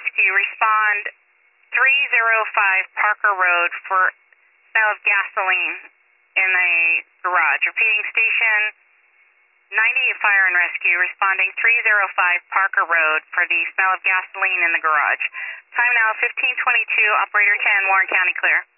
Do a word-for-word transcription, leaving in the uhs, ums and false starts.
Rescue, respond three oh five Parker Road for smell of gasoline in a garage. Repeating, station ninety-eight Fire and Rescue, responding three oh five Parker Road for the smell of gasoline in the garage. Time now fifteen twenty-two, operator ten, Warren County clear.